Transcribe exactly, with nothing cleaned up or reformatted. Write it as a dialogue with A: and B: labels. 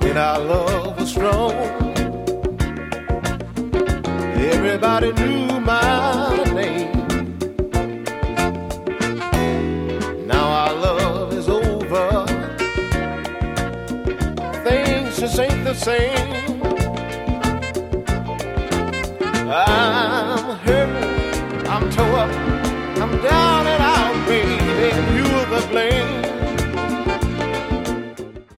A: when our love was strong. Everybody knew my name. Now our love is over. Things just ain't the same. I